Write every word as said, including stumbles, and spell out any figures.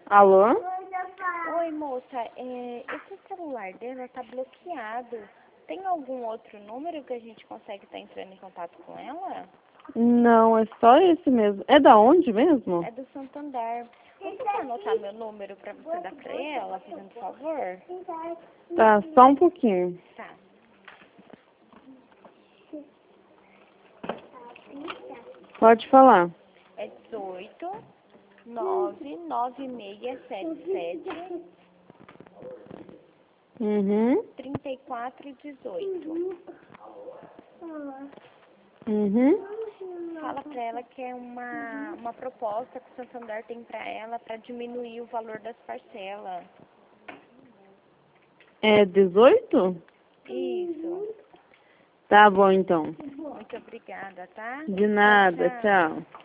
Alô? Oi, moça. É, esse celular dela tá bloqueado. Tem algum outro número que a gente consegue estar entrando em contato com ela? Não, é só esse mesmo. É da onde mesmo? É do Santander. Você quer anotar meu número pra você dar pra ela, fazendo favor? Tá, só um pouquinho. Tá. Pode falar. É dezoito, nove, nove seis sete sete, Uhum. trinta e quatro dezoito. Uhum. Fala pra ela que é uma, uma proposta que o Santander tem pra ela pra diminuir o valor das parcelas. É dezoito? Isso. Tá bom, então. Muito obrigada, tá? De nada, Tchau, tchau. tchau.